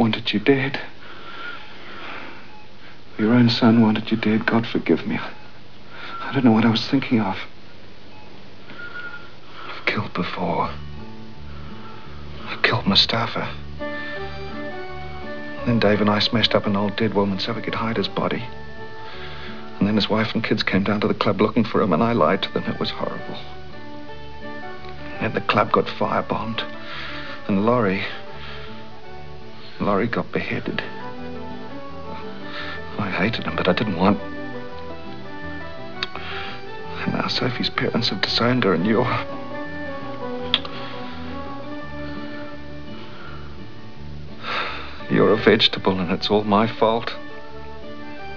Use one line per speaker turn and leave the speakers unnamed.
wanted you dead. Your own son wanted you dead. God forgive me. I don't know what I was thinking of. I've killed before. I killed Mustafa. Then Dave and I smashed up an old dead woman so we could hide his body. And then his wife and kids came down to the club looking for him, and I lied to them. It was horrible. And then the club got firebombed. And Laurie got beheaded. I hated him, but I didn't want... And now Sophie's parents have disowned her, and you're a vegetable, and it's all my fault.